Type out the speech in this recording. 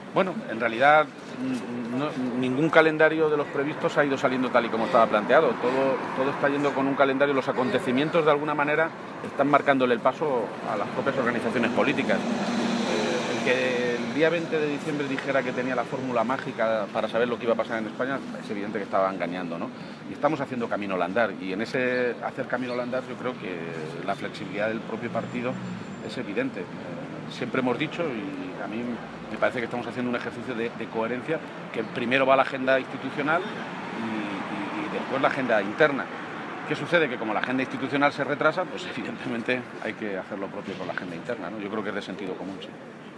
Bueno, en realidad ningún calendario de los previstos ha ido saliendo tal y como estaba planteado. Todo está yendo con un calendario. Los acontecimientos, de alguna manera, están marcándole el paso a las propias organizaciones políticas. El que el día 20 de diciembre dijera que tenía la fórmula mágica para saber lo que iba a pasar en España, es evidente que estaba engañando, ¿no? Y estamos haciendo camino al andar. Y en ese hacer camino al andar yo creo que la flexibilidad del propio partido es evidente. Siempre hemos dicho, y a mí me parece que estamos haciendo un ejercicio de coherencia, que primero va la agenda institucional y después la agenda interna. ¿Qué sucede? Que como la agenda institucional se retrasa, pues evidentemente hay que hacer lo propio con la agenda interna, ¿no? Yo creo que es de sentido común, sí.